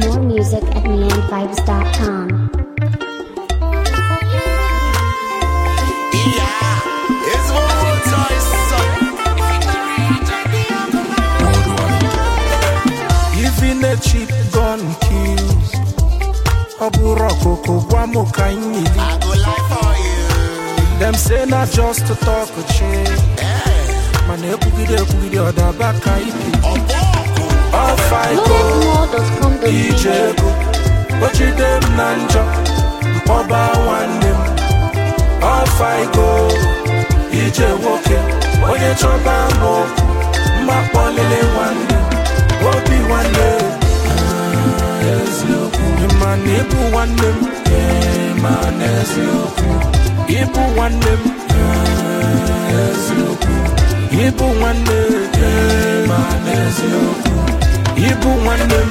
More music at neonvibes.com. Even a cheap gun kills. Oburokoko Guamokaini. I go lie for you. Them say not just to talk a shit. Man, they could the other back. All fight go. DJ go. But you them nanja. Oba one them. All fight go. DJ walk it. When you chop and walk. My polele one day. Obi one day. Yes, you. Man, Ibu one them. Yeah, man, yes, you. Ibu one them. Yes, you. Ibu one them. Yeah, man, yes, you. Ibu one them.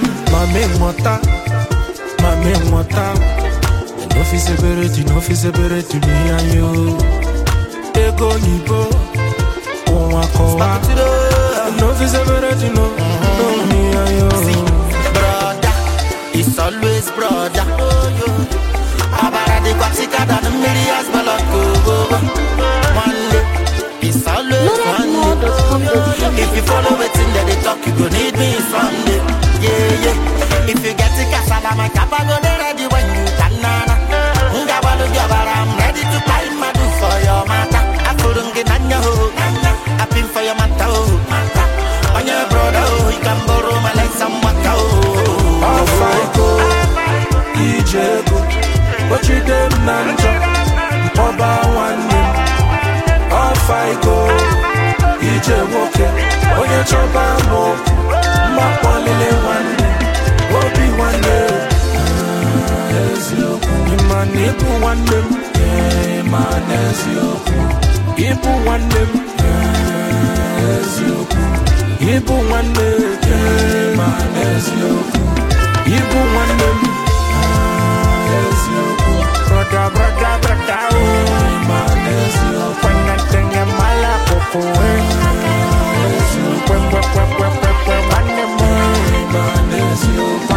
Mame mwata. No feasibility, me and you. Ego nibo. Owakowa. No feasibility, no. Me and you. See, brother, it's always brother. Abara de Quaxica than the millions Balako. One day, it's always one day. If you follow it in there, they talk, you go need me someday. Yeah. If you get the casala, my capa go there ready when you tanana. Ungabalu Gabara, I'm ready to buy my do for your mata. I couldn't get Nanya, I pin for your mata. On your brother, he can borrow my legs some mata. All fight go, DJ go. But you them nanja, Oba one them. All fight go, DJ walk it. On your chop and walk, my polele one day. Obi one day. Yes, you. Man, Ibu one them. Yeah, man, yes, you. Ibu one them. Yes, you. Ibu one day. Yeah, man, yes, you. Ibu one them. Yes, you. Brother, oh, man, yes, you. When I think I'm malacopo, yes, you. When one them, man, yes, you.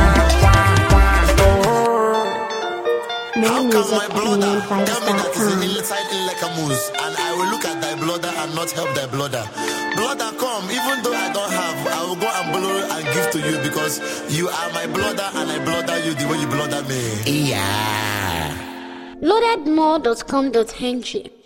More music My at brother, tell me that is neonvibes.com. inside like a moose, and I will look at thy brother and not help thy brother. Brother, come, even though I don't have, I will go and borrow and give to you because you are my brother and I brother you the way you brother me. Yeah. Loadedmore.com.ng